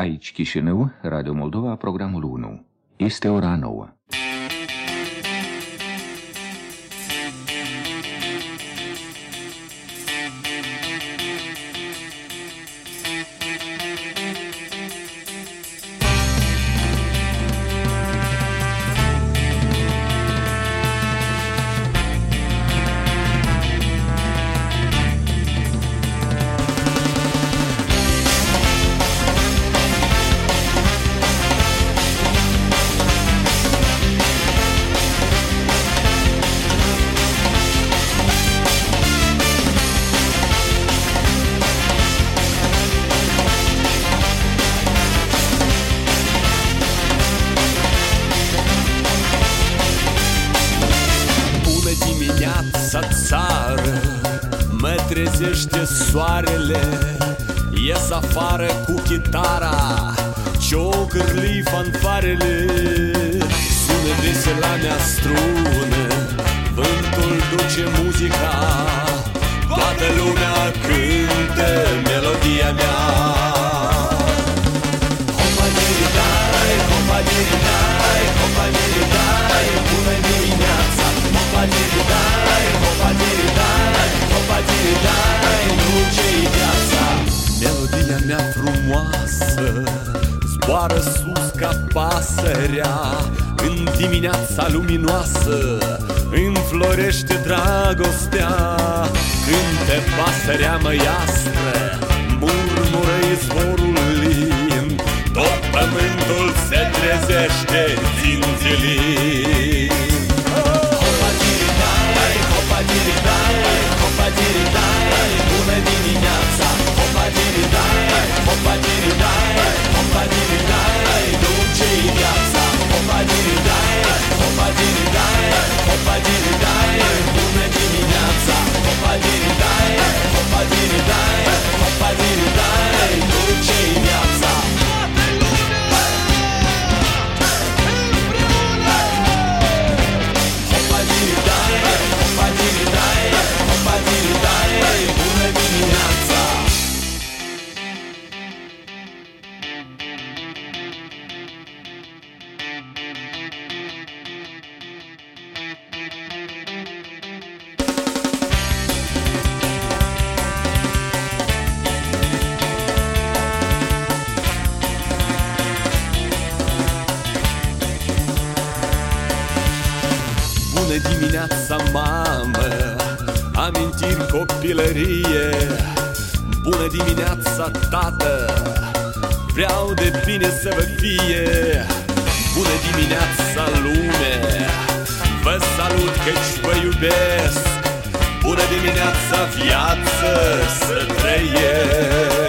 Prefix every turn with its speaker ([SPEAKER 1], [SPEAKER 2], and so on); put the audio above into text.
[SPEAKER 1] Aici Chișinău, Radio Moldova, programul 1. Este ora 9.
[SPEAKER 2] Trezește soarele, ies afară cu chitara, ciocârli fanfarele, sună vesela mea strună, vântul duce muzica, toată lumea cântă melodia mea. Hopa diridai, hopa diridai, hopa diridai, bună dimineața. Hopa diridai, hopa diridai, hopa diridai, duce-i viața. Melodia mea frumoasă zboară sus ca pasărea, în dimineața luminoasă înflorește dragostea. Cânte pasărea măiastră, murmură izvorul lin, tot pământul se trezește zinzilin. Hopa diridai, hopa diridai, hopa diridai, bună dimineața. Hopa diridai, hopa diridai, hopa diridai, duce-i viața. Hopa diridai, hopa diridai, hopa diridai, bună dimineața. Hopa diridai, hopa diridai, hopa diridai, duce-i viața. Hopa diridai, hopa diridai, hopa diridai, bună dimineața. Bună dimineața, mamă, amintiri copilărie. Bună dimineața, tată, vreau de bine să vă fie. Bună dimineața, lume, vă salut căci vă iubesc. Bună dimineața, viață, să trăiesc.